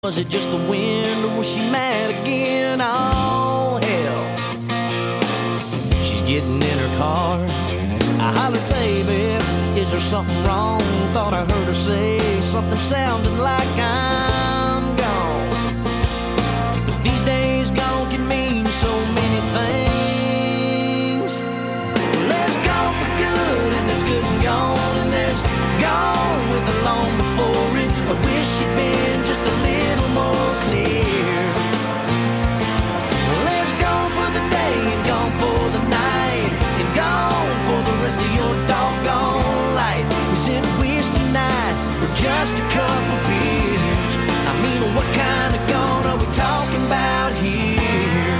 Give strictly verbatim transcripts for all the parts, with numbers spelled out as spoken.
Was it just the wind, or was she mad again? Oh, hell. She's getting in her car. I hollered, baby, is there something wrong? Thought I heard her say something sounding like I'm gone. But these days gone can mean so many things. There's gone for good, and there's good and gone, and there's gone with the long before it. I wish she'd been just a little more clear. Well, there's gone for the day and gone for the night and gone for the rest of your doggone life. Is it whiskey night or just a couple beers? I mean, what kind of gone are we talking about here?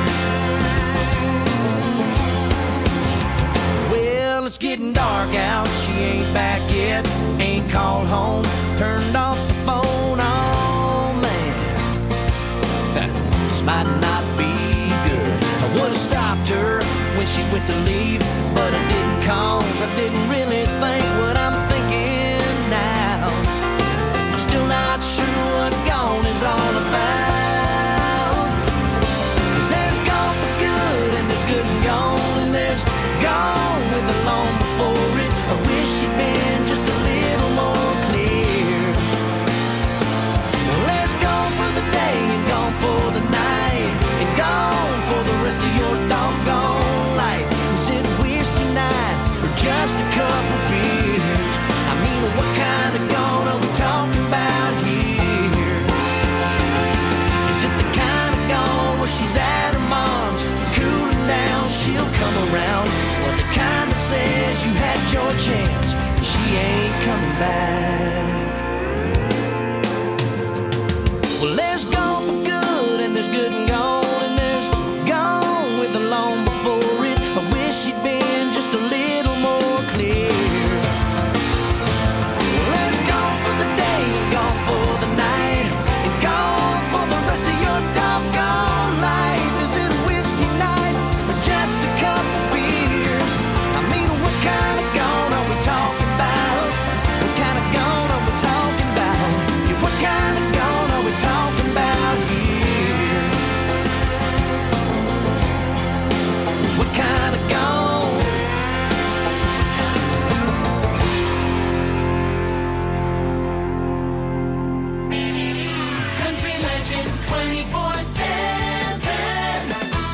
Well, it's getting dark out. She ain't back yet, ain't called home, turned off the phone. Oh man, this might not be good. I would've stopped her when she went to leave, but I didn't, cause I didn't really think what I'm thinking now. I'm still not sure what gone is all about. Cause there's gone for good, and there's good and gone, and there's gone with the long before it. I wish she'd been just a little more clear. Well, there's gone for the day and gone for the night and gone for the rest of your doggone life. Is it whiskey night or just a couple beers? I mean, what kind of gone are we talking about here? Is it the kind of gone where she's at her mom's, cooling down, she'll come around? Or the kind that says you had your chance and she ain't coming back? Well, there's gone for good, and there's good and gone, and there's gone with the long before it. I wish she'd been just a little more clear. Well, there's gone for the day and gone for the night and gone for the rest of your doggone life. Is it a whiskey night or just a couple beers? I mean, what kind of gone are we talking about? What kind of gone are we talking about? Yeah, what kind of gone are we talking about here? What kind of gone? Country Legends twenty-four seven.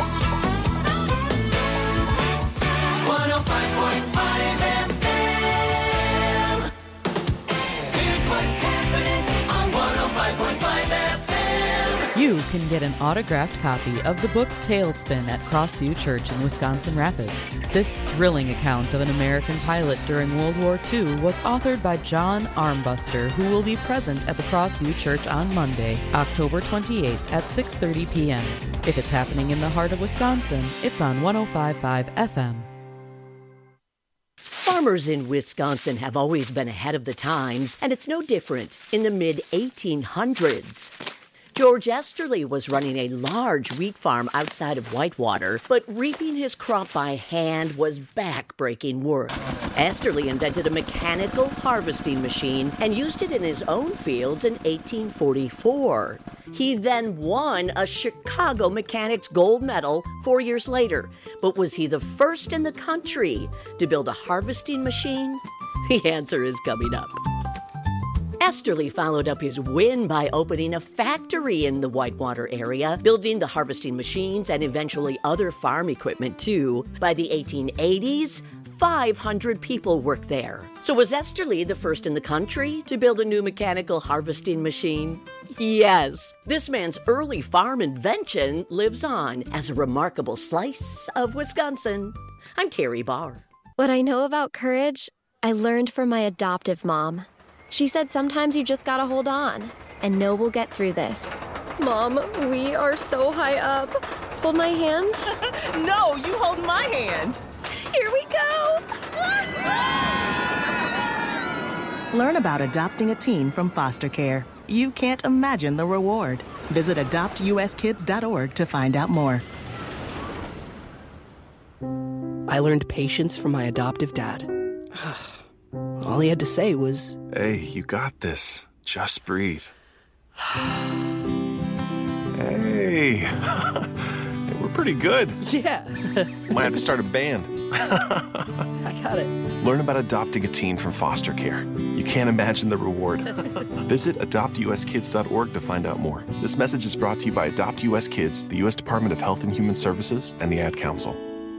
one oh five point five F M. Here's what's happening on one oh five point five F M. You can get an autographed copy of the book Tailspin at Crossview Church in Wisconsin Rapids. This thrilling account of an American pilot during World War Two was authored by John Armbuster, who will be present at the Crossview Church on Monday, October twenty-eighth at six thirty p.m. If it's happening in the heart of Wisconsin, it's on one oh five point five F M. Farmers in Wisconsin have always been ahead of the times, and it's no different in the mid eighteen hundreds. George Esterly was running a large wheat farm outside of Whitewater, but reaping his crop by hand was back-breaking work. Esterly invented a mechanical harvesting machine and used it in his own fields in eighteen forty-four. He then won a Chicago Mechanics Gold Medal four years later. But was he the first in the country to build a harvesting machine? The answer is coming up. Esterly followed up his win by opening a factory in the Whitewater area, building the harvesting machines and eventually other farm equipment too. By the eighteen eighties, five hundred people worked there. So was Esterly the first in the country to build a new mechanical harvesting machine? Yes. This man's early farm invention lives on as a remarkable slice of Wisconsin. I'm Terry Barr. What I know about courage, I learned from my adoptive mom. She said sometimes you just gotta hold on and know we'll get through this. Mom, we are so high up. Hold my hand. No, you hold my hand. Here we go. Learn about adopting a teen from foster care. You can't imagine the reward. Visit adopt u s kids dot org to find out more. I learned patience from my adoptive dad. All he had to say was, "Hey, you got this. Just breathe." Hey, we're pretty good. Yeah. Might have to start a band. I got it. Learn about adopting a teen from foster care. You can't imagine the reward. Visit adopt u s kids dot org to find out more. This message is brought to you by Adopt U S Kids, the U S Department of Health and Human Services, and the Ad Council.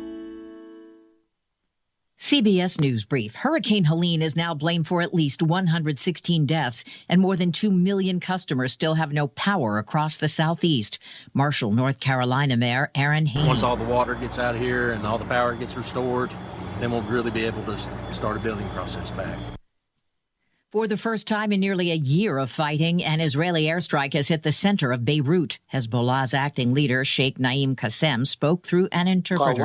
C B S News Brief. Hurricane Helene is now blamed for at least one hundred sixteen deaths, and more than two million customers still have no power across the Southeast. Marshall, North Carolina Mayor Aaron Haney. Once all the water gets out of here and all the power gets restored, then we'll really be able to start a building process back. For the first time in nearly a year of fighting, an Israeli airstrike has hit the center of Beirut. Hezbollah's acting leader, Sheikh Naim Qassem, spoke through an interpreter.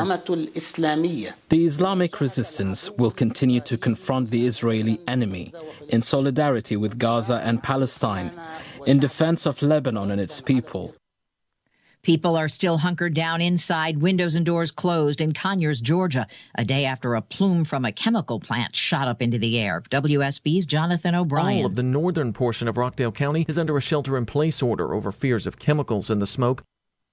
The Islamic resistance will continue to confront the Israeli enemy in solidarity with Gaza and Palestine, in defense of Lebanon and its people. People are still hunkered down inside, windows and doors closed in Conyers, Georgia, a day after a plume from a chemical plant shot up into the air. W S B's Jonathan O'Brien. All of the northern portion of Rockdale County is under a shelter-in-place order over fears of chemicals in the smoke.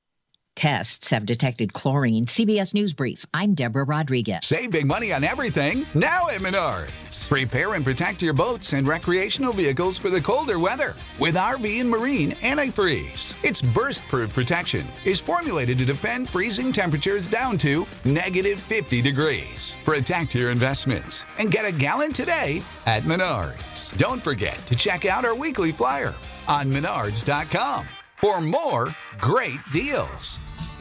Tests have detected chlorine. C B S News Brief. I'm Deborah Rodriguez. Save big money on everything now at Menards. Prepare and protect your boats and recreational vehicles for the colder weather with R V and Marine Antifreeze. Its burst-proof protection is formulated to defend freezing temperatures down to negative fifty degrees. Protect your investments and get a gallon today at Menards. Don't forget to check out our weekly flyer on menards dot com for more great deals.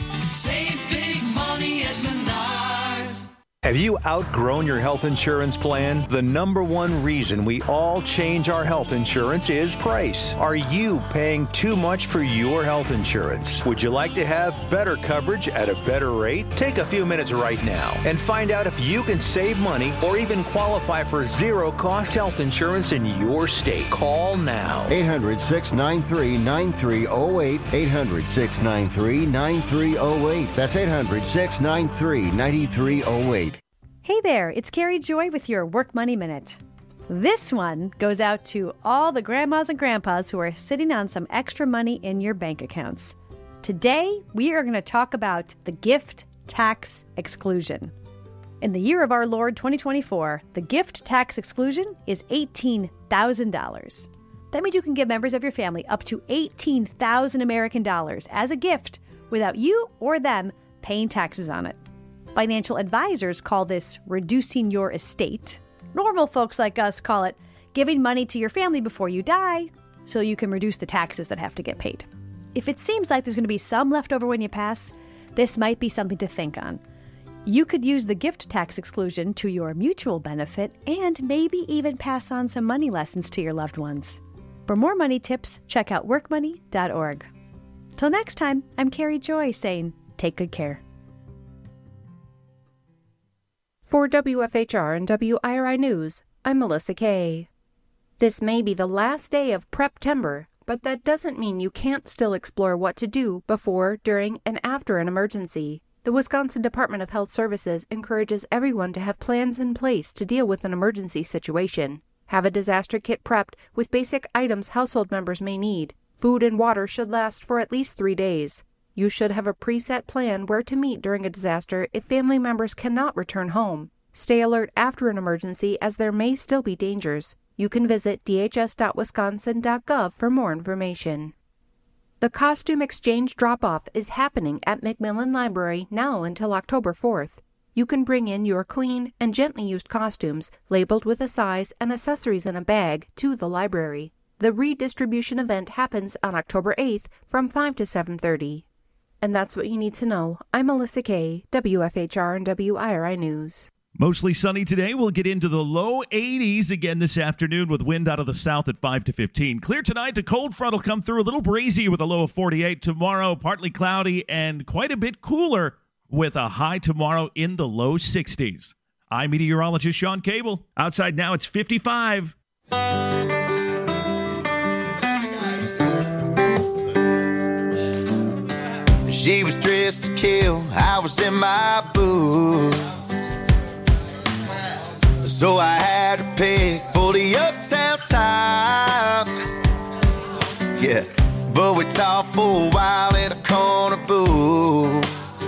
Save big money at Menards. Have you outgrown your health insurance plan? The number one reason we all change our health insurance is price. Are you paying too much for your health insurance? Would you like to have better coverage at a better rate? Take a few minutes right now and find out if you can save money or even qualify for zero-cost health insurance in your state. Call now. eight hundred, six nine three, nine three zero eight. eight hundred, six nine three, nine three zero eight. That's eight hundred, six nine three, nine three zero eight. Hey there, it's Carrie Joy with your Work Money Minute. This one goes out to all the grandmas and grandpas who are sitting on some extra money in your bank accounts. Today, we are going to talk about the gift tax exclusion. In the year of our Lord twenty twenty-four, the gift tax exclusion is eighteen thousand dollars. That means you can give members of your family up to eighteen thousand American dollars as a gift without you or them paying taxes on it. Financial advisors call this reducing your estate. Normal folks like us call it giving money to your family before you die so you can reduce the taxes that have to get paid. If it seems like there's going to be some left over when you pass, this might be something to think on. You could use the gift tax exclusion to your mutual benefit and maybe even pass on some money lessons to your loved ones. For more money tips, check out work money dot org. Till next time, I'm Carrie Joy saying, take good care. For W F H R and W I R I News, I'm Melissa Kay. This may be the last day of Prep-tember, but that doesn't mean you can't still explore what to do before, during, and after an emergency. The Wisconsin Department of Health Services encourages everyone to have plans in place to deal with an emergency situation. Have a disaster kit prepped with basic items household members may need. Food and water should last for at least three days. You should have a preset plan where to meet during a disaster if family members cannot return home. Stay alert after an emergency as there may still be dangers. You can visit d h s dot wisconsin dot gov for more information. The costume exchange drop-off is happening at McMillan Library now until October fourth. You can bring in your clean and gently used costumes labeled with a size and accessories in a bag to the library. The redistribution event happens on October eighth from five to seven thirty. And that's what you need to know. I'm Melissa Kay, W F H R and W I R I News. Mostly sunny today. We'll get into the low eighties again this afternoon with wind out of the south at five to fifteen. Clear tonight. The cold front will come through a little breezy with a low of forty-eight. Tomorrow, partly cloudy and quite a bit cooler with a high tomorrow in the low sixties. I'm meteorologist Sean Cable. Outside now, it's fifty-five. She was dressed to kill, I was in my booth. So I had to pick for the uptown top. Yeah, but we talked for a while in a corner booth.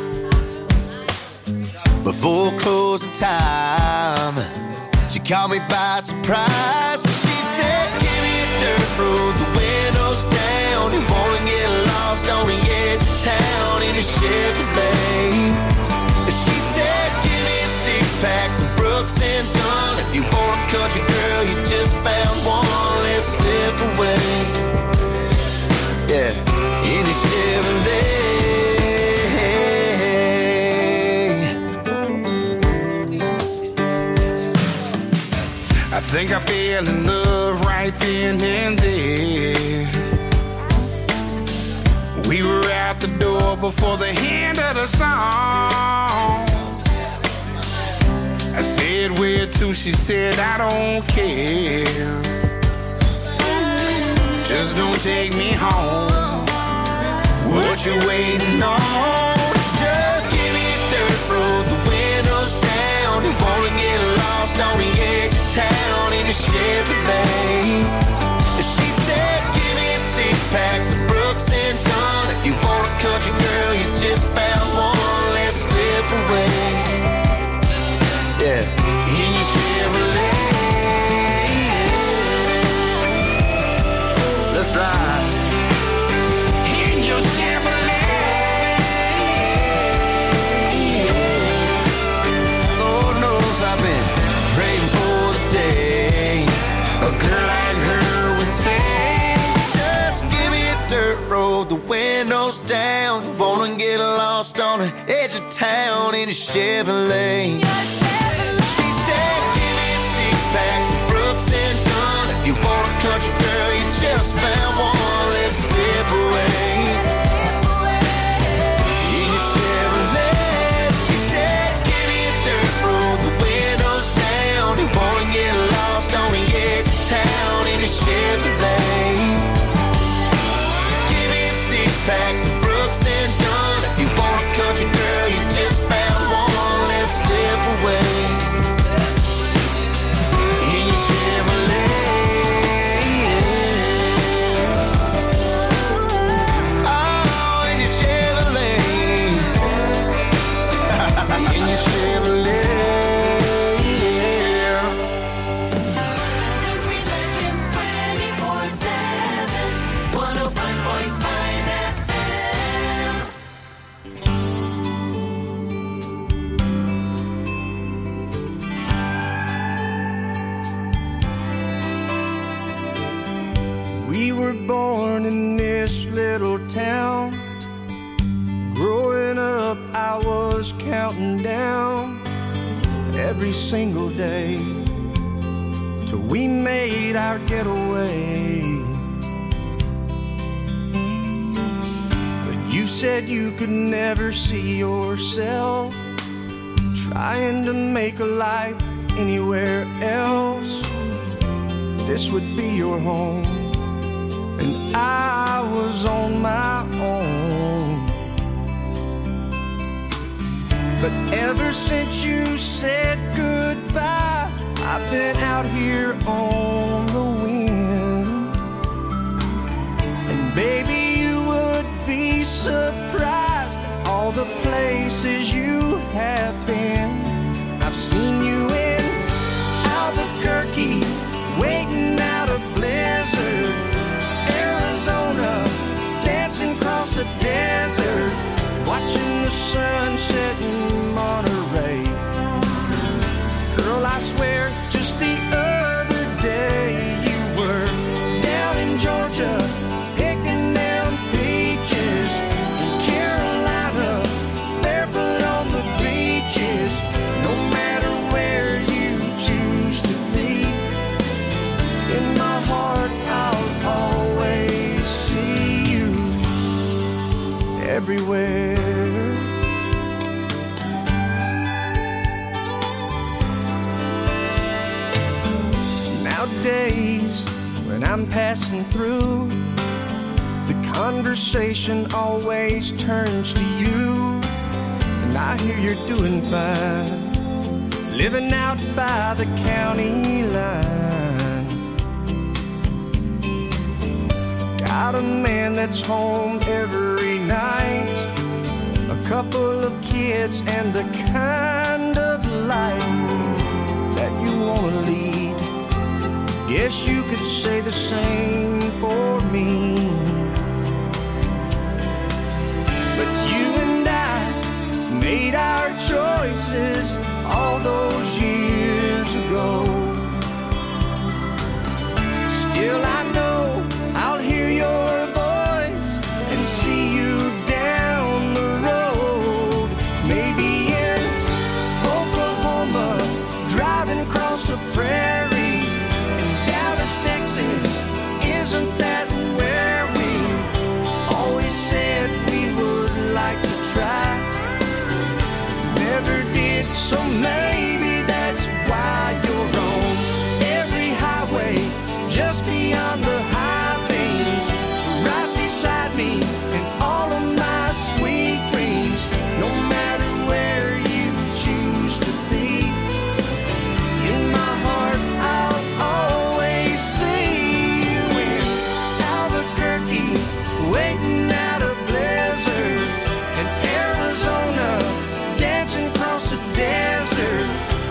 Before closing time, she caught me by surprise. She said, give me a dirt road, the windows down. You wanna get lost on the edge of town in a Chevrolet. She said, give me a six-pack, some Brooks and Dunn. If you want a country girl, you just found one. Let's slip away. Yeah, in a Chevrolet. I think I fell in love right then and there. We were out the door before the end of the song. I said, where to? She said, I don't care. Just don't take me home. What you waiting on? Just give me a dirt road, the windows down. You wanna get lost on the edge of town in a Chevrolet. She said, give me a six-pack, some Brooks and Dunn. If you want a country girl, you just found one. Let's slip away. Yeah, in your Chevrolet. Let's ride. In your Chevrolet. Lord knows I've been praying for the day a girl like her would say, just give me a dirt road, the windows down. Wanna get lost on the edge of town in a Chevrolet. She said, give me a six-pack, some Brooks and Dunn. If you want a country girl, you just found one. Let's slip away. In your Chevrolet. She said, give me a dirt road, the windows down. You wanna get lost on the edge of town in a Chevrolet. Give me a six-pack, some Brooks and Dunn. If you want a country girl, you just found one. Let's slip away. In your Chevrolet. Oh, in your Chevrolet. In your Chevrolet. Country Legends twenty-four seven, one oh five point five F We were born in this little town. Growing up, I was counting down every single day till we made our getaway. But you said you could never see yourself trying to make a life anywhere else. This would be your home, and I was on my own. But ever since you said goodbye, I've been out here on the wind. And baby, you would be surprised at all the places you have been. I've seen you in Albuquerque, waiting out a blizzard, Arizona, dancing across the desert, watching the sun set in Monterey. Girl, I swear, just the other day you were down in Georgia, picking down peaches, in Carolina, barefoot on the beaches. No matter where you choose to be, in my heart I'll always see you everywhere. Nowadays, when I'm passing through, the conversation always turns to you. And I hear you're doing fine, living out by the county line. Got a man that's home every night, a couple of kids, and the kind of life that you want to lead. Guess you could say the same for me. But you and I made our choices all those years ago. Still I know I'll hear your voice and see you down the road. Maybe in Oklahoma, driving across the prairie. In Dallas, Texas, isn't that where we always said we would like to try? Never did, so maybe that's why you're on every highway just beyond the high plains, right beside me and all of my sweet dreams. No matter where you choose to be, in my heart I'll always see you in Albuquerque, waiting out a blizzard, in Arizona, dancing across the desert.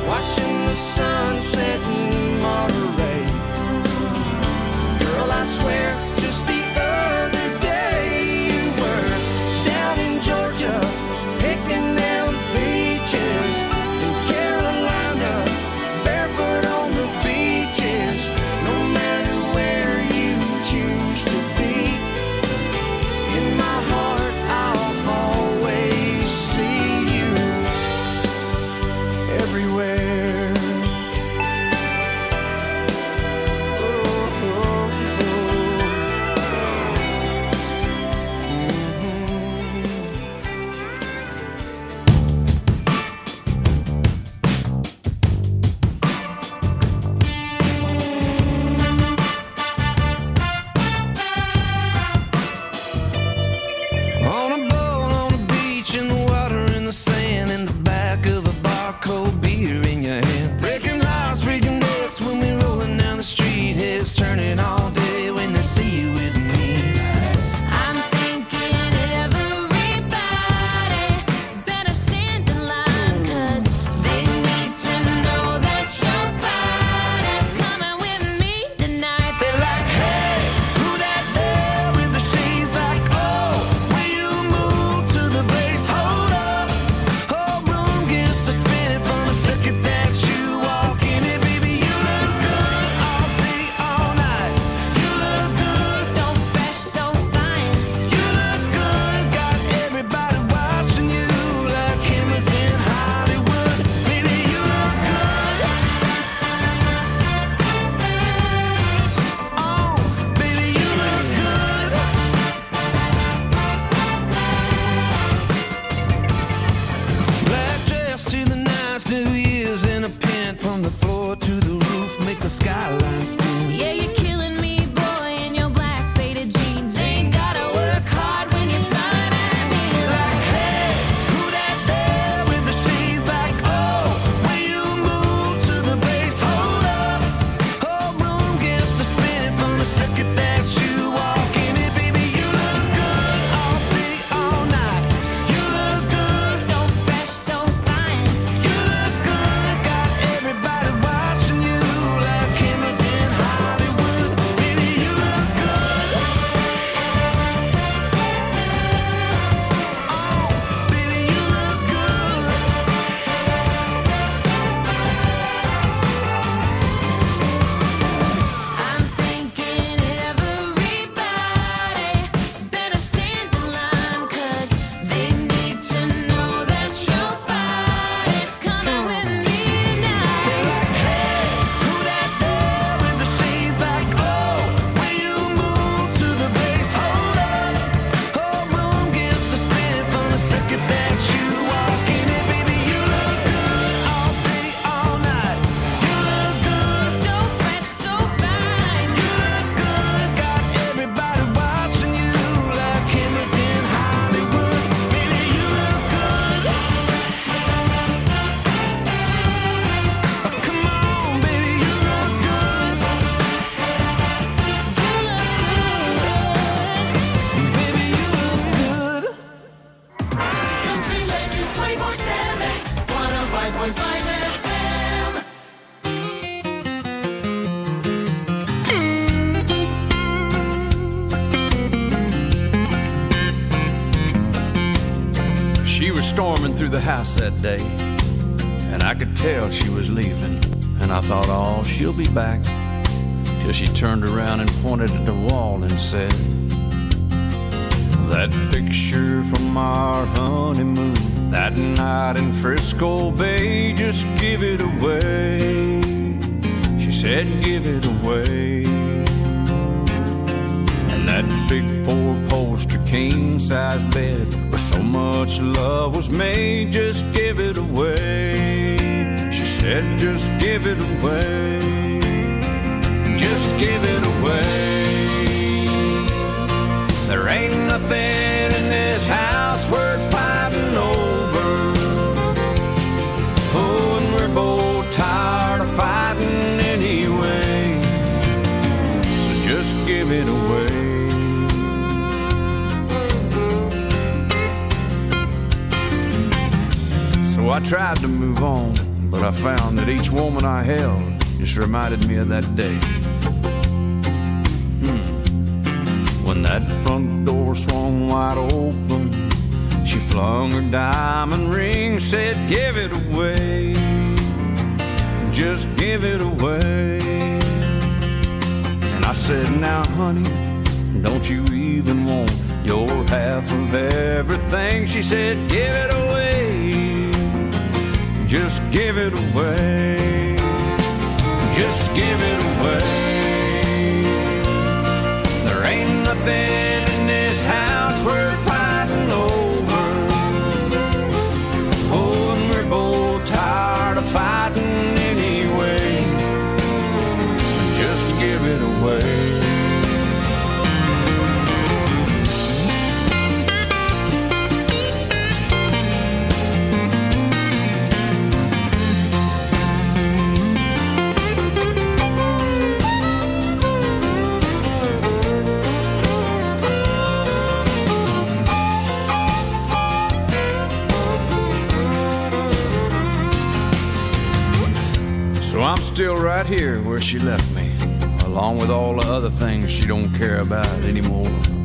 were storming through the house that day, and I could tell she was leaving. And I thought, oh, she'll be back. Till she turned around and pointed at the wall and said, that picture from our honeymoon, that night in Frisco Bay, just give it away. She said, give it away. And that big four-poster king-size bed where so much love was made, just give it away. She said, just give it away. Just give it away. There ain't nothing in this house worth fighting over. Oh, and we're both tired of fighting anyway. So just give it away. So I tried to move on, but I found that each woman I held just reminded me of that day. When that front door swung wide open, she flung her diamond ring, said, give it away. Just give it away. And I said, now, honey, don't you even want your half of everything? She said, give it away. Just give it away. Just give it away. Ain't nothing in this house worth fighting over. Oh, and we're both tired of fighting anyway. Just give it away. So I'm still right here where she left me, along with all the other things she don't care about anymore.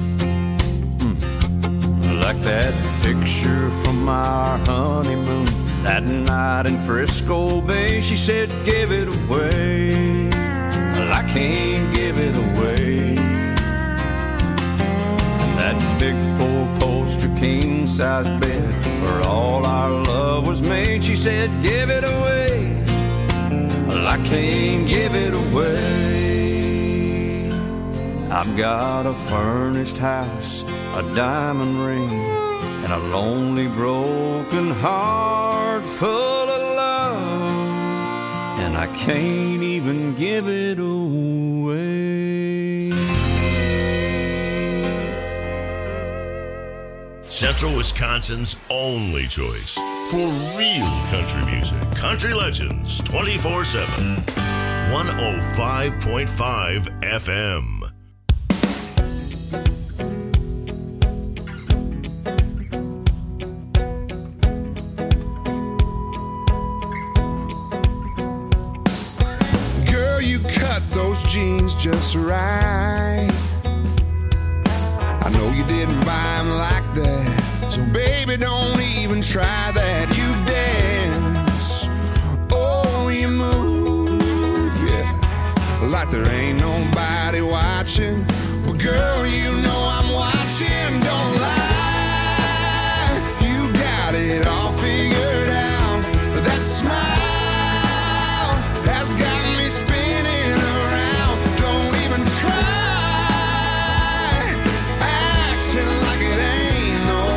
Hmm. Like that picture from our honeymoon, that night in Frisco Bay. She said, give it away. Well, I can't give it away. And that big four-poster king-size bed where all our love was made. She said, give it away. Well, I can't give it away. I've got a furnished house, a diamond ring, and a lonely broken heart full of love, and I can't even give it away. Central Wisconsin's only choice for real country music. Country Legends, twenty-four seven. one oh five point five F M. Girl, you cut those jeans just right. I know you didn't buy them like that, so baby, don't even try that. You dance, oh, you move, yeah, like there ain't nobody watching. But girl, you know I'm watching, don't lie. You got it all figured out. That smile has got me spinning around. Don't even try. Like it ain't no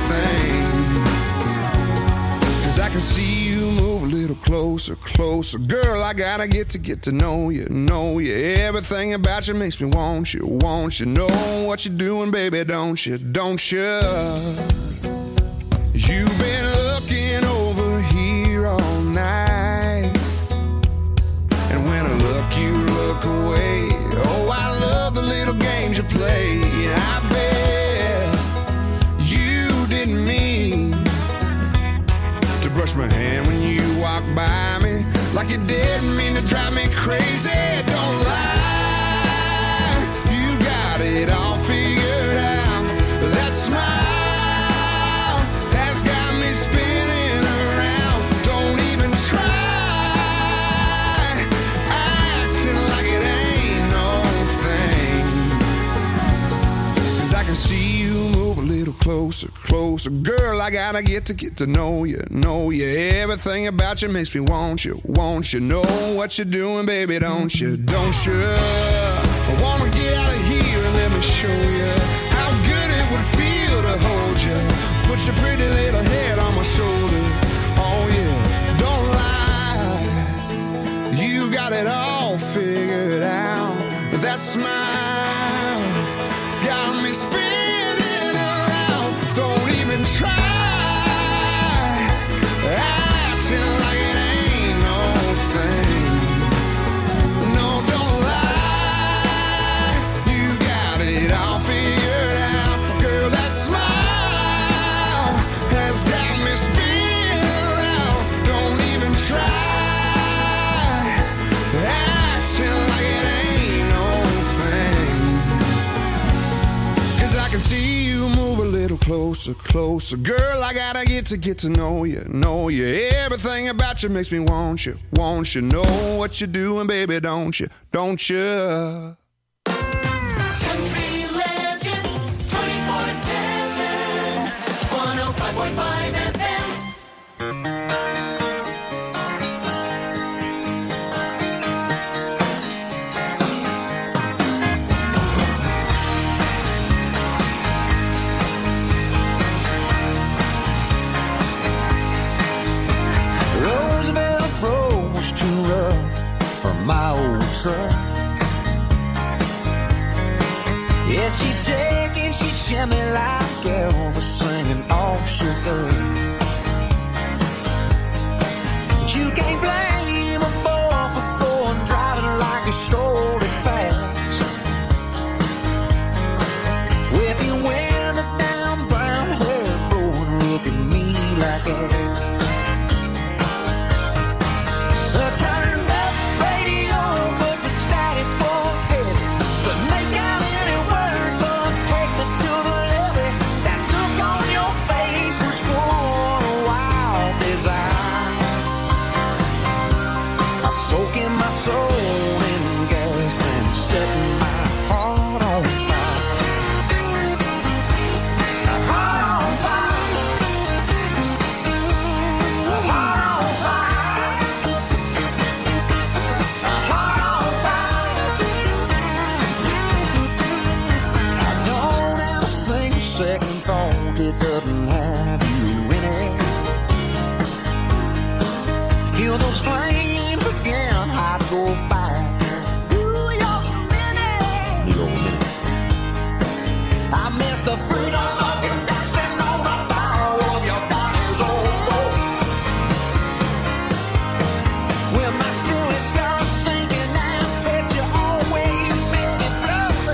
thing, 'cause I can see you move a little closer, closer. Girl, I gotta get to get to know you, know you. Everything about you makes me want you, want you. Know what you're doing, baby, don't you, don't you? You've been looking over here all night, and when I look, you look away. Oh, I love the little games you play. I bet brush my hand when you walk by me, like you didn't mean to drive me crazy. Don't lie, you got it all figured out. That smile has got me closer, closer. Girl, I gotta get to get to know you, know you. Everything about you makes me want you, want you. Know what you're doing, baby, don't you, don't you? I wanna get out of here and let me show you how good it would feel to hold you. Put your pretty little head on my shoulder. Oh yeah, don't lie. You got it all figured out. That smile got me spinning around. Don't even try acting like it ain't no thing. No, don't lie. You got it all figured out. Girl, that smile has got me spinning around. Don't even try acting like it ain't no thing. 'Cause I can see you move a little closer, closer. Girl, I gotta get to get to know you, know you. Everything about you makes me want you, want you. Know what you're doing, baby, don't you, don't you? Country Legends twenty-four seven, one oh five point five F M. Roosevelt Road was too rough for my old truck. Yeah, she's shaking, she shimmy like Elvis singing all shook up. But you can't blame a boy for going driving like he stole it fast. With your window down, brown hair blowing, look at me like that. I turned up radio, but the static was heavy. But make out any words, but take me to the levee. That look on your face was full of wild desire. I soak in my soul in gas and set my heart on fire. A heart on fire. A heart on fire. A heart on fire. I don't ever think a second thought it doesn't have you in it. Feel those flames again, I'd go back. Ooh, you're a minute. You're a minute. I miss the freedom of your dancing on the barrel of your body's old boat. When my spirit starts sinking, I bet you always make it float.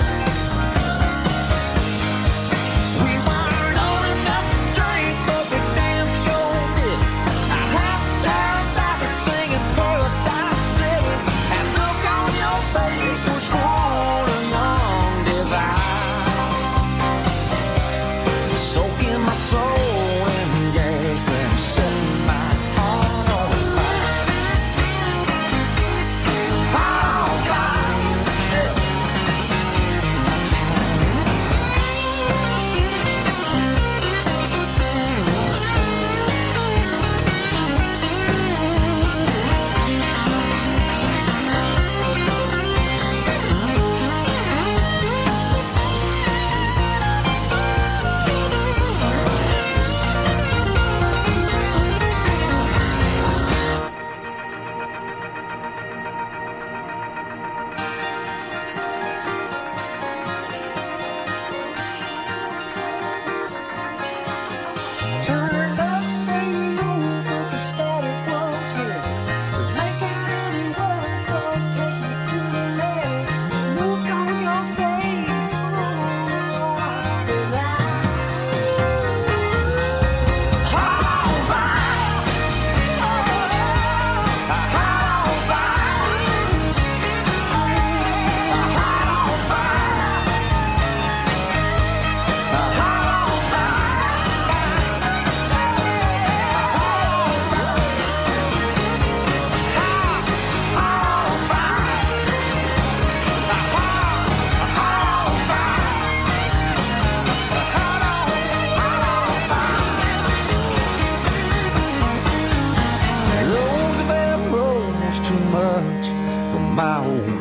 We weren't old enough to drink, but we damn sure did. I have to turn back and singing Paradise City. And look on your face was full of young desire.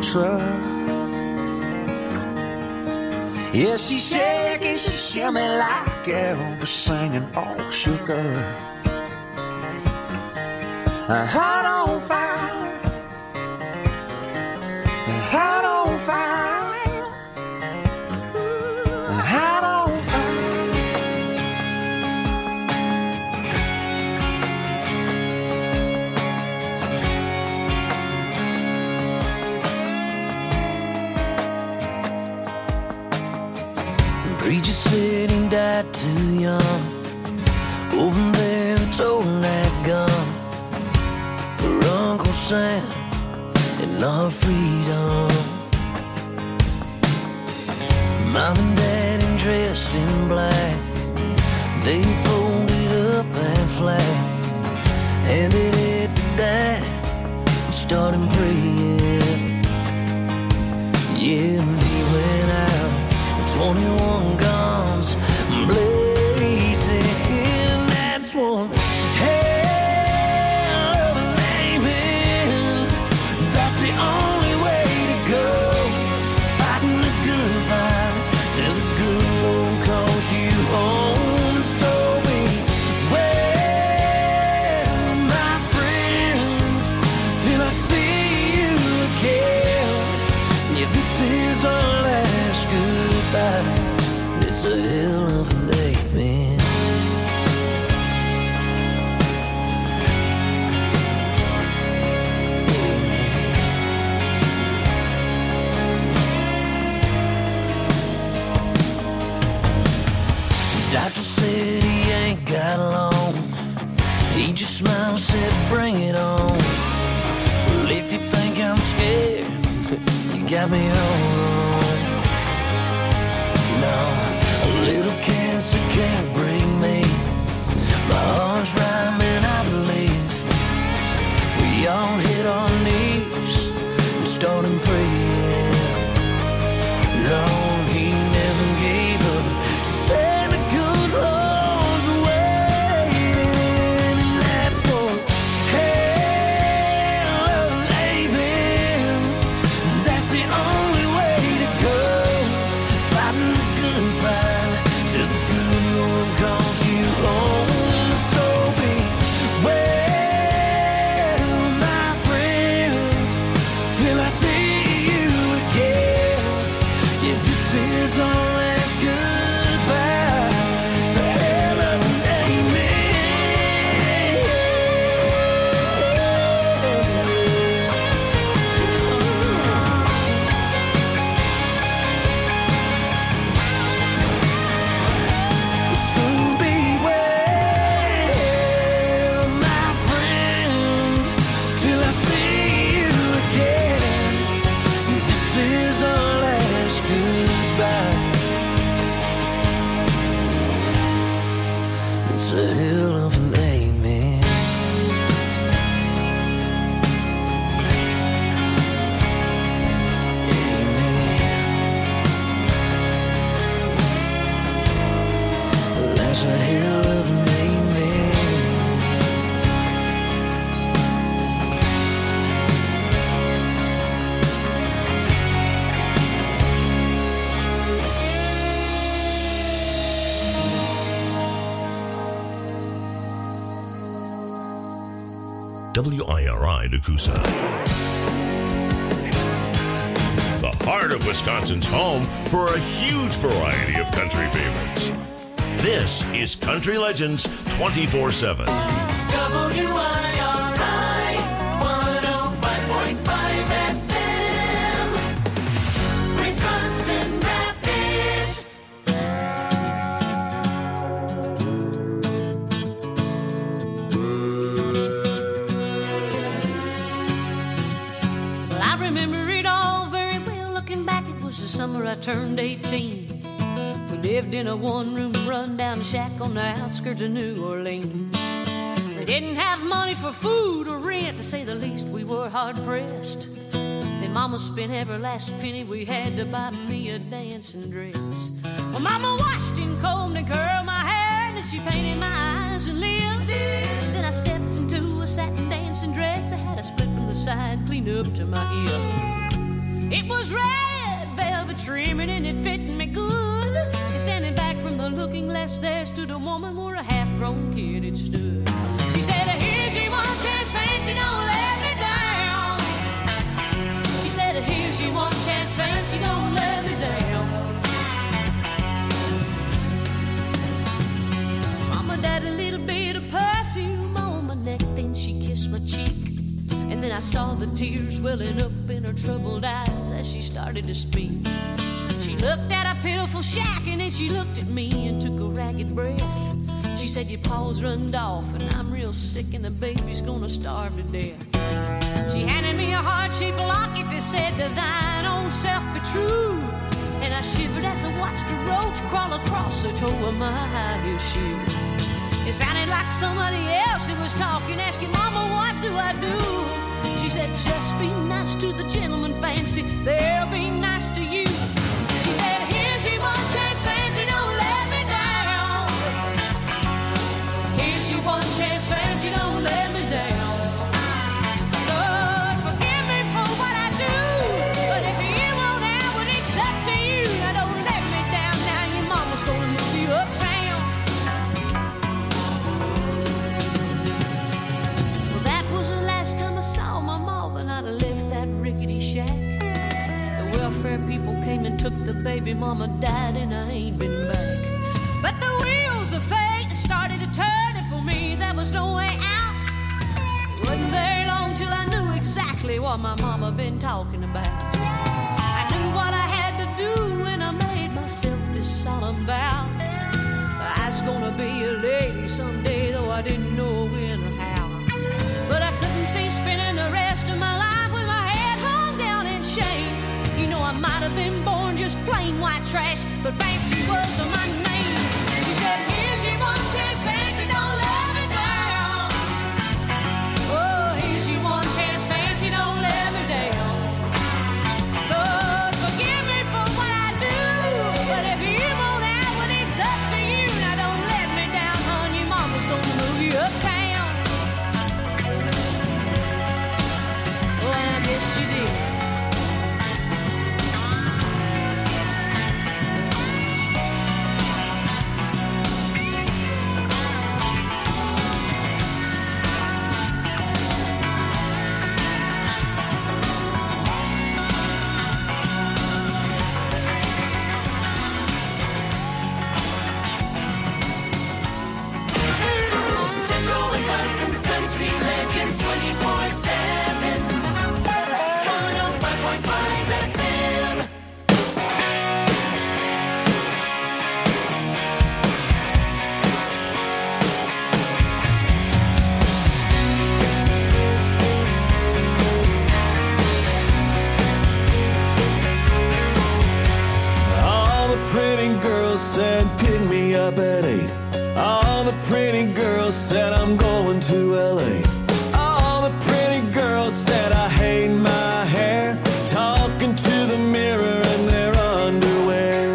truck. Yeah, she shake and she shimmy like Elvis singing, all shook her. Heart on fire, heart on fire, heart on fire. Preacher said he died too young. Over there, told that gun for Uncle Sam and our freedom. Mom and Dad in dressed in black, they folded up that flag, handed it to Dad and started praying. Yeah, and he went out, twenty-one guns blazing, and that's one hell of an amen. That's the only way to go, fighting the good fight till the good Lord calls you home. And so beware, my friend, till I see you again. Yeah, this is our last goodbye. It's a hell of a day, man. Doctor said he ain't got long. He just smiled and said, bring it on. Well, if you think I'm scared, you got me all wrong. No, a little cancer can't break me. My heart's rhyming, I believe. We all hit our knees and started praying. No, he never gave up. Said the good Lord's waiting, and that's one hell of an amen. That's the only way to go, fighting the good fight till the good Lord calls you home. So beware, my friend, till I see you again. Yeah, this is our last goodbye. So hell of an So beware, my friends, till I see you again. This is our last goodbye. It's a hell of an amen. Amen. That's a hell of an amen. W I R I Nakusa. The heart of Wisconsin's home for a huge variety of country favorites. This is Country Legends twenty-four seven. W I R I one oh five point five F M, Wisconsin Rapids. Well, I remember it all very well. Looking back, it was the summer I turned eighteen. We lived in a one-room run-down shack on the outskirts of New Orleans. We didn't have money for food or rent, to say the least. We were hard-pressed. Then Mama spent every last penny we had to buy me a dancing dress. Well, Mama washed and combed and curled my hair, and she painted my eyes and lips. Then I stepped into a satin dancing dress that had a split from the side clean up to my hip. was red, velvet trimming, and it fitting me good. And standing back from the looking glass, there stood a woman where a half-grown kid had stood. She said, here's your one chance, fancy, don't let me down. She said, here's your one chance, fancy, don't let me down. Mama, that a little bit of perfume on my neck, then she kissed my cheek. And then I saw the tears welling up in her troubled eyes as she started to speak. She looked at a pitiful shack and then she looked at me and took a ragged breath. She said, your paws runned off and I'm real sick and the baby's gonna starve to death. She handed me a heart-shaped locket that said, to thine own self be true. And I shivered as I watched a roach crawl across the toe of my high heel shoe. It sounded like somebody else who was talking, asking, Mama, what do I do? She said, just be nice to the gentleman, fancy, they'll be nice to you. She said, here's your one chance, fancy, don't let me down. Here's your one chance, fancy, don't let me down. Lord, forgive me for what I do, but if you won't have it, it's up to you. Now don't let me down, now your mama's gonna move you uptown. I'd have left that rickety shack. The welfare people came and took the baby, mama died and I ain't been back. But the wheels of fate started to turn, and for me there was no way out. It wasn't very long till I knew exactly what my mama been talking about. I knew what I had to do and I made myself this solemn vow. I was gonna be a lady someday, though I didn't know when or how. But I couldn't see spending the rest of my life with my head hung down in shame. You know, I might have been born just plain white trash, but fancy was my name. She said, here's your one chance, fancy, don't let me down. Oh, here's your one chance, fancy, don't let me down. Lord, forgive me for what I do, but if you won't have it, it's up to you. Now don't let me down, hon, your mama's gonna move you uptown. Yes, she did. Central Wisconsin's country legends twenty-four seven. Said pick me up at eight. All the pretty girls said I'm going to L A. All the pretty girls said I hate my hair, talking to the mirror in their underwear.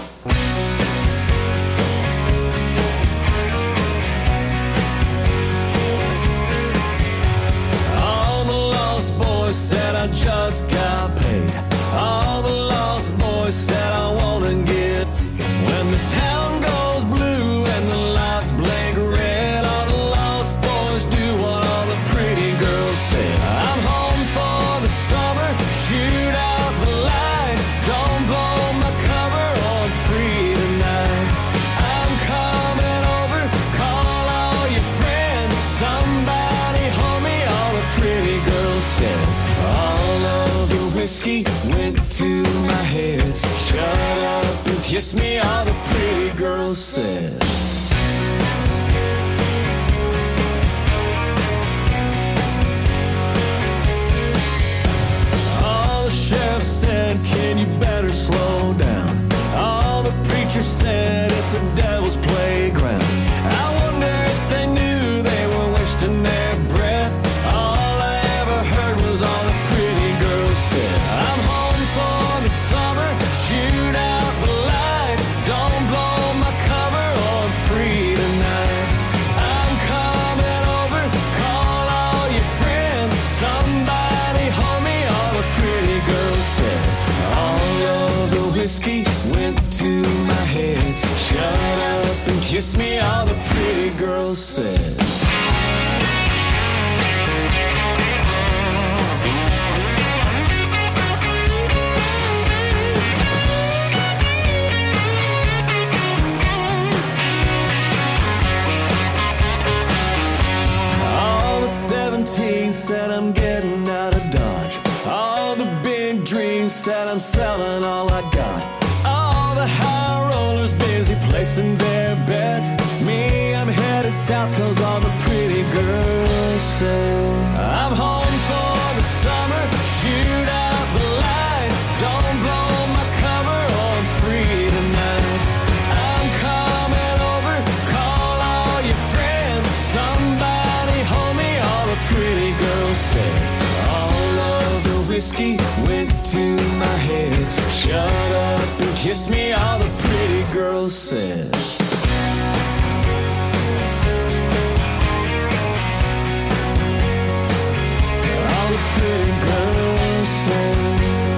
All the lost boys said I just got paid. All the lost boys said I wanna get. When the town goes blue and the lights blink red, all the lost boys do what all the pretty girls say. I'm home for the summer, shoot out the lights, don't blow my cover on free tonight. I'm coming over, call all your friends, somebody hold me, all the pretty girls said. All of the whiskey went to my head, shut up and kiss me, all the pretty girls said. All the sheriff said, can you better slow down? All the preachers said, it's a devil's playground. I wonder if they knew they were wasting their breath. All I ever heard was all the pretty girls said. I'm home for the summer, shoot out the lights, don't blow my cover on all the pretty girls said. All the seventeen said I'm getting out of Dodge. All the big dreams said I'm selling all I got. All the high rollers busy placing their bets. Me, I'm headed south cause all the pretty girls say I'm home for the summer, shoot out the lights. Don't blow my cover or I'm free tonight. I'm coming over, call all your friends. Somebody hold me, all the pretty girls say. All of the whiskey went to my head. Shut up and kiss me, all the pretty girls said. All the pretty girls said.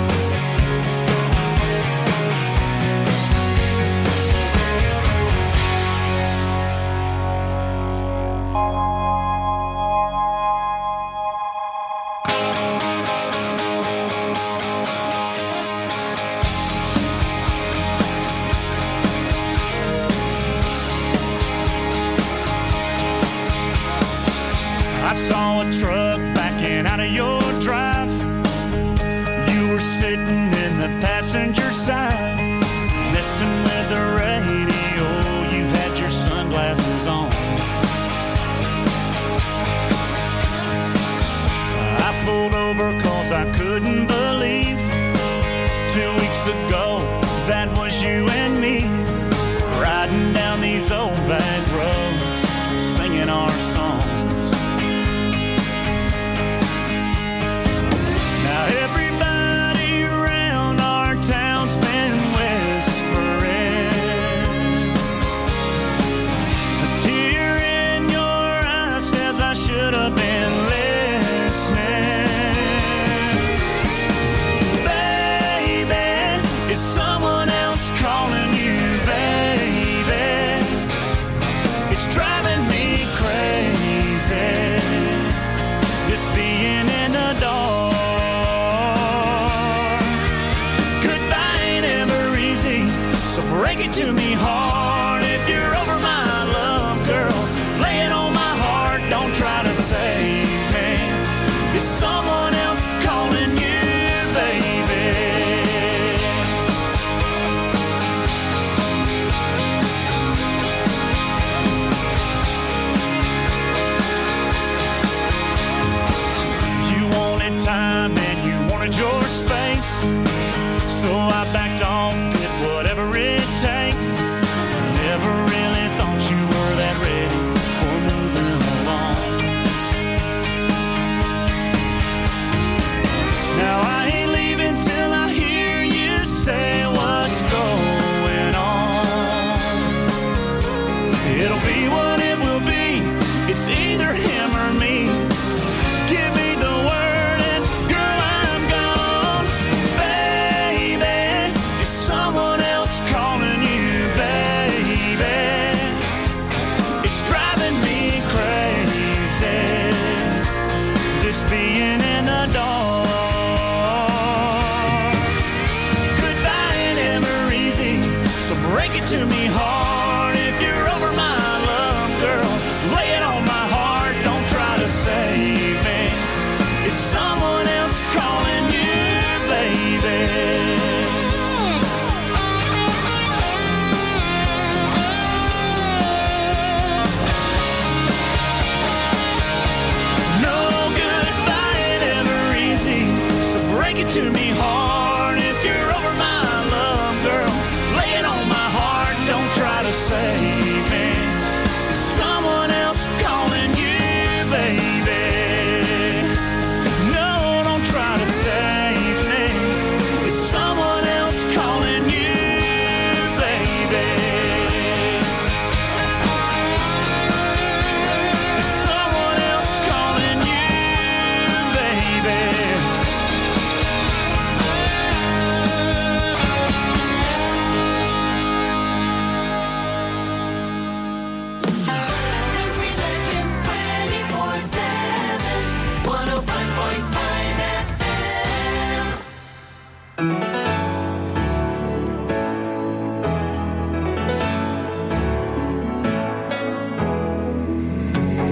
I saw a truck backing out of your drive. You were sitting in the passenger side, messing with the radio. You had your sunglasses on. I pulled over cause I couldn't believe two weeks ago that was you and me, riding down these old back roads, singing our songs. Now everybody around our town's been whispering. A tear in your eye says I should have been listening. Baby, is someone else calling you, baby? It's driving me crazy, this being in the dark. So break it to me hard if you're over my love, girl. Lay it on my heart, don't try to save me. Is someone else calling you, baby? You wanted time and you wanted your space, so I backed off, did whatever it takes. Never really thought you were that ready for moving along. Now I ain't leaving till I hear you say what's going on. It'll be what it will be, it's either him or me. Give me the word and girl, I'm gone. Baby, is someone else calling you, baby? It's driving me crazy, this being in the dark. Goodbye ain't ever easy, so break it to me hard if you're over my love.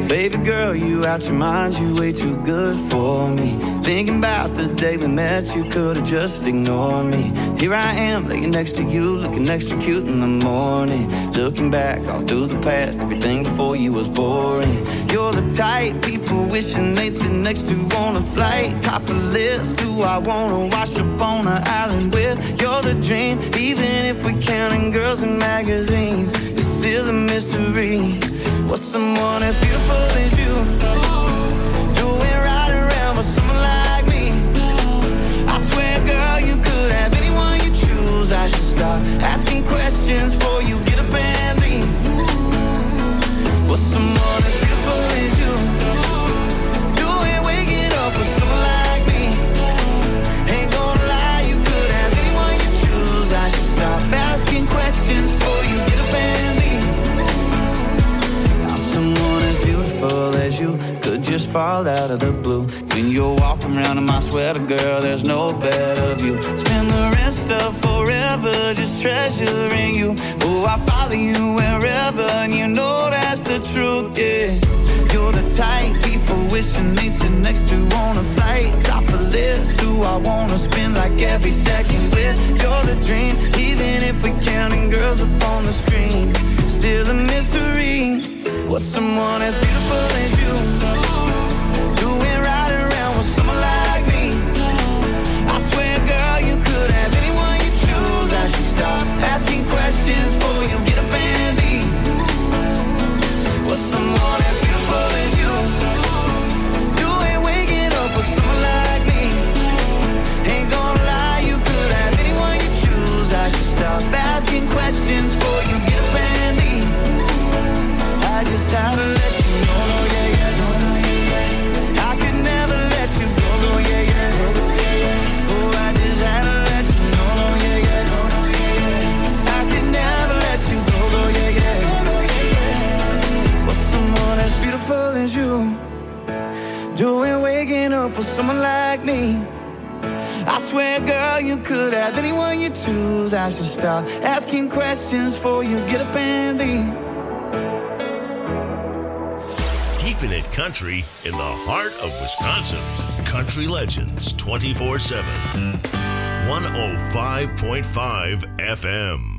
Baby girl, you out your mind, you way too good for me. Thinking about the day we met, you could've just ignored me. Here I am, laying next to you, looking extra cute in the morning. Looking back all through the past, everything before you was boring. You're the type people wishing they'd sit next to on a flight. Top of the list, who I wanna wash up on an island with. You're the dream, even if we're counting girls in magazines. It's still a mystery. What's someone as beautiful as you doing right around with someone like me? I swear, girl, you could have anyone you choose. I should stop asking questions before you get up and leave. What's someone as beautiful as you doing waking up with someone like me? Ain't gonna lie, you could have anyone you choose. I should stop asking questions before you get up and leave. Someone as beautiful as you could just fall out of the blue. When you're walking around in my sweater, girl, there's no better view. Spend the rest of forever just treasuring you. Oh, I follow you wherever, and you know that's the truth, yeah. You're the type people wishing they'd sit next to on a flight. Top of the list, who I wanna spend like every second with. You're the dream, even if we're counting girls up on the screen. Still a mystery. What's someone as beautiful as you doing right around with someone like me? I swear, girl, you could have anyone you choose. I should stop asking questions before you get up and leave. What's someone as beautiful as you doing waking up with someone like me? Ain't gonna lie, you could have anyone you choose. I should stop asking questions before you get up and leave. I just had to let you know, no, yeah, yeah, no, no, yeah, yeah. I could never let you go, go, yeah, yeah, go, go, yeah, yeah. Oh, I just had to let you know, no, yeah, yeah, no, no, yeah, yeah. I could never let you go, go, yeah, yeah, go, go, yeah, yeah. What's someone as beautiful as you doing waking up with someone like me? I swear, girl, you could have anyone you choose. I should stop asking questions before you get up and leave. Keeping it country in the heart of Wisconsin. Country Legends twenty-four seven. one oh five point five F M.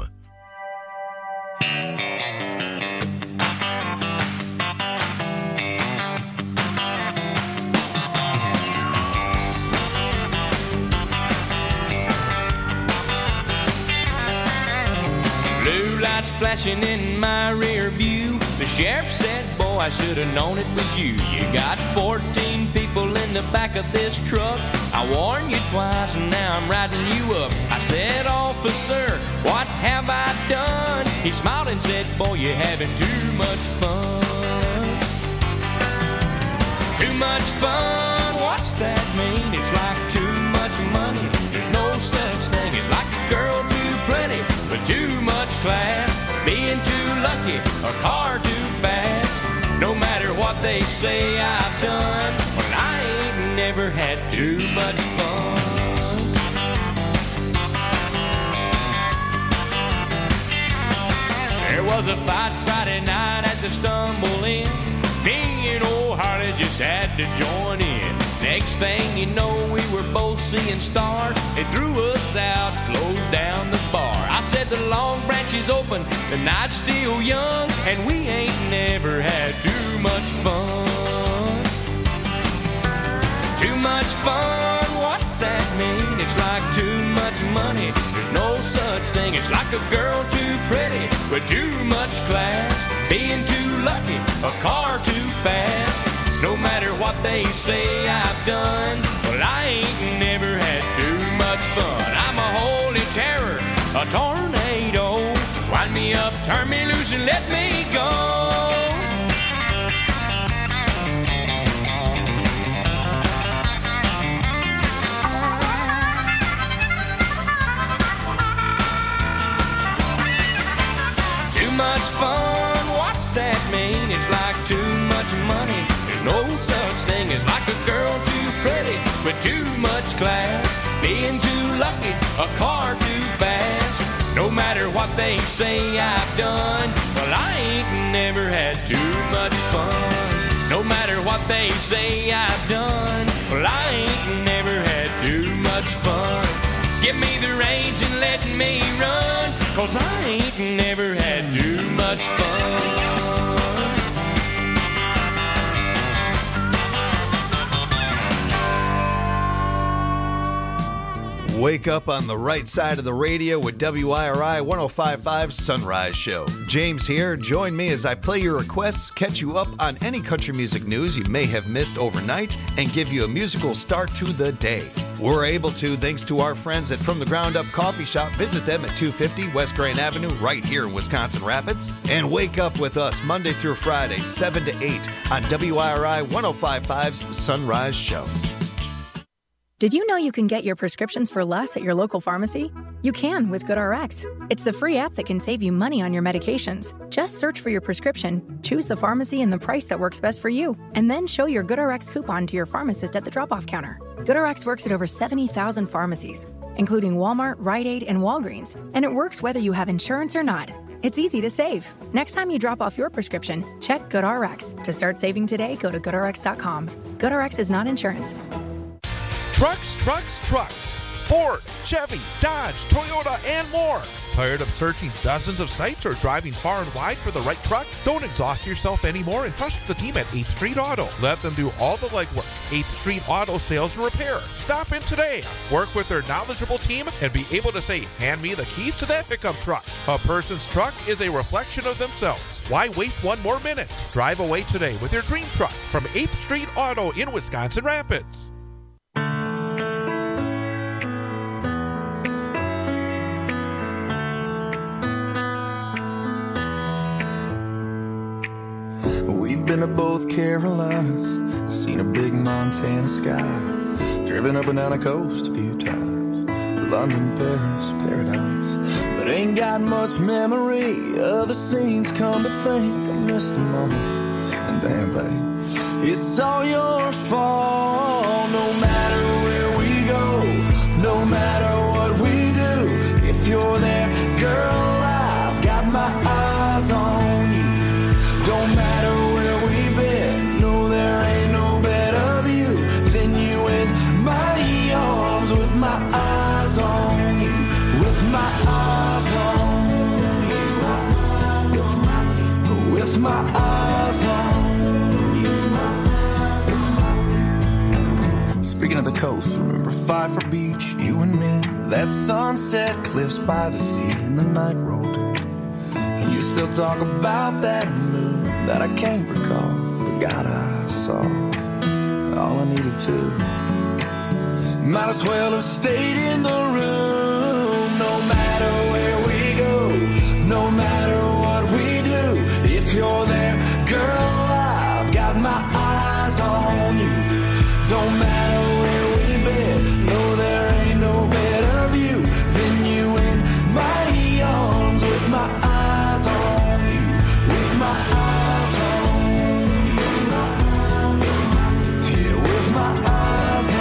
Blue lights flashing in my rear view. The sheriff said, boy, I should have known it was you. You got fourteen people in the back of this truck. I warned you twice and now I'm riding you up. I said, officer, what have I done? He smiled and said, boy, you're having too much fun. Too much fun, what's that mean? It's like too much money. There's no such thing as like a girl too pretty with too much class, being too lucky, a car too fast. No matter what they say I've done, well, I ain't never had too much fun. There was a fight Friday night at the Stumble Inn. Me and old Harley just had to join in. Next thing you know, we were both seeing stars. They threw us out, closed down the bar. I said the Long Branch is open, the night's still young, and we ain't never had too much fun. Too much fun, what's that mean? It's like too much money. There's no such thing. It's like a girl too pretty with too much class, being too lucky, a car too fast. No matter what they say I've done, well, I ain't never had too much fun. I'm a holy terror, a tornado. Wind me up, turn me loose, and let me go. Too much fun, what's that mean? It's like too much money. No such thing as like a girl too pretty with too much class, being too lucky, a car too fast. No matter what they say I've done, well, I ain't never had too much fun. what they say I've done. Well, I ain't never had too much fun. Give me the reins and let me run, 'cause I ain't never had too much fun. Wake up on the right side of the radio with W I R I one oh five point five Sunrise Show. James here. Join me as I play your requests, catch you up on any country music news you may have missed overnight, and give you a musical start to the day. We're able to thanks to our friends at From the Ground Up Coffee Shop. Visit them at two fifty West Grand Avenue right here in Wisconsin Rapids. And wake up with us Monday through Friday, seven to eight on W I R I one oh five point five's Sunrise Show. Did you know you can get your prescriptions for less at your local pharmacy? You can with GoodRx. It's the free app that can save you money on your medications. Just search for your prescription, choose the pharmacy and the price that works best for you, and then show your GoodRx coupon to your pharmacist at the drop-off counter. GoodRx works at over seventy thousand pharmacies, including Walmart, Rite Aid, and Walgreens, and it works whether you have insurance or not. It's easy to save. Next time you drop off your prescription, check GoodRx. To start saving today, go to good r x dot com. GoodRx is not insurance. Trucks, trucks, trucks. Ford, Chevy, Dodge, Toyota, and more. Tired of searching dozens of sites or driving far and wide for the right truck? Don't exhaust yourself anymore and trust the team at eighth Street Auto. Let them do all the legwork. eighth Street Auto Sales and Repair. Stop in today. Work with their knowledgeable team and be able to say, hand me the keys to that pickup truck. A person's truck is a reflection of themselves. Why waste one more minute? Drive away today with your dream truck from eighth Street Auto in Wisconsin Rapids. We've been to both Carolinas, seen a big Montana sky, driven up and down the coast a few times, London, Paris, paradise, but ain't got much memory of the scenes. Come to think, I missed them all, and damn babe, it's all your fault. No matter where we go, no matter what we do, if you're there, girl, I've got my eyes on you. Don't matter where we've been, no, there ain't no better view than you in my arms, with my eyes on you, with my eyes on you, with my eyes on you. Speaking of the coast, remember Pfeiffer Beach, you and me, that sunset cliffs by the sea, and the night rolled in. You still talk about that moon that I can't recall, but God, I saw all I needed to. Might as well have stayed in the room. No matter where we go, no matter what we do, if you're there, girl, I've got my eyes on you. Don't matter where we've been, no, there ain't no better view than you in my arms, with my eyes on you, with my eyes on you, yeah, with my eyes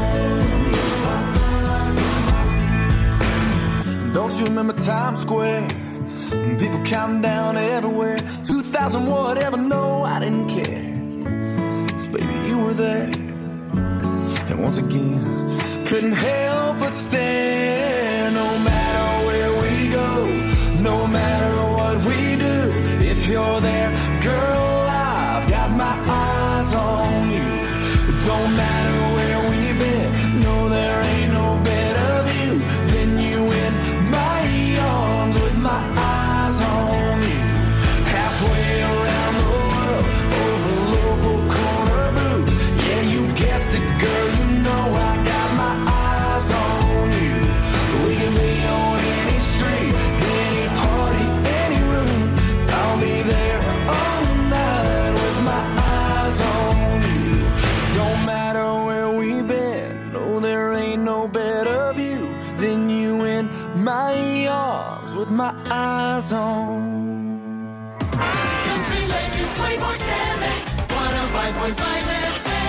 on you. Don't you remember Times Square? People counting down everywhere, two thousand whatever, no, I didn't care, 'cause baby, you were there. And once again, couldn't help but stare. No matter where we go, no matter what we do, if you're there, girl, I've got my eyes on you. Don't matter where we've been, no, there ain't no better view than you in my arms, with my eyes on you. Halfway around the world, over local corner booth, yeah, you guessed it, girl, you know I got my eyes on you. We can be on any street, any party, any room, I'll be there all night with my eyes on you. Don't matter where we've been, no, there ain't no better view than you in my arms, with my eyes on. Country Legends twenty-four seven, one oh five point five F M.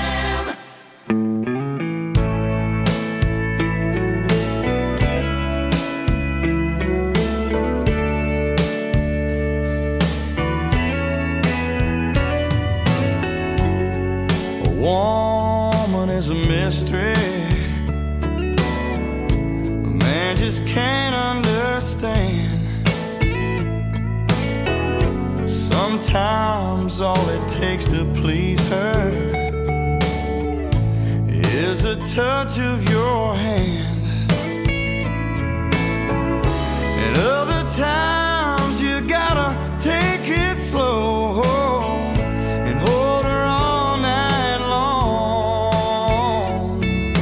history. A man just can't understand. Sometimes all it takes to please her is a touch of your hand. And other times you gotta take it slow and hold her all night long.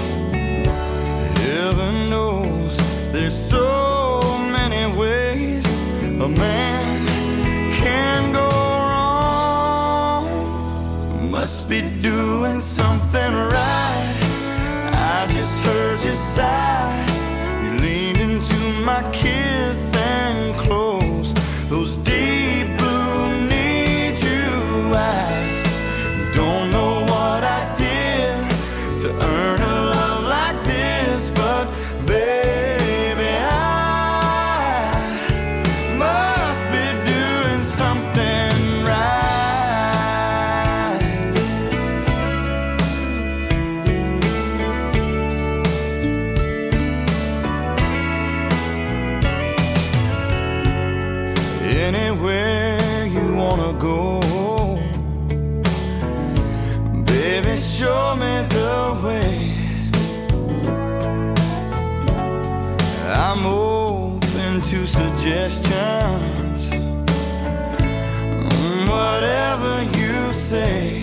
Heaven knows there's so many ways a man can go wrong. Must be doing something right. I just heard you sigh. You leaned into my kiss and closed those deep blue need you eyes. Don't know what I did to earn a love like this, but baby, I must be doing something right. Anywhere you wanna go, baby, show me the way. I'm open to suggestions, whatever you say.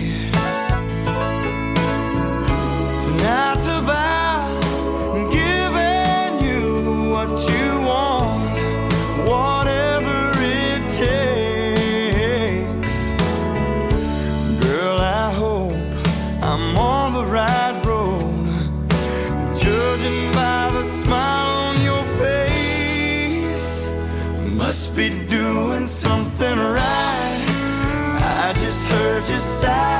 Tonight's about giving you what you want, whatever it takes. Girl, I hope I'm on the right road, judging by the smile on your face. Must be doing something right. I just heard you sigh.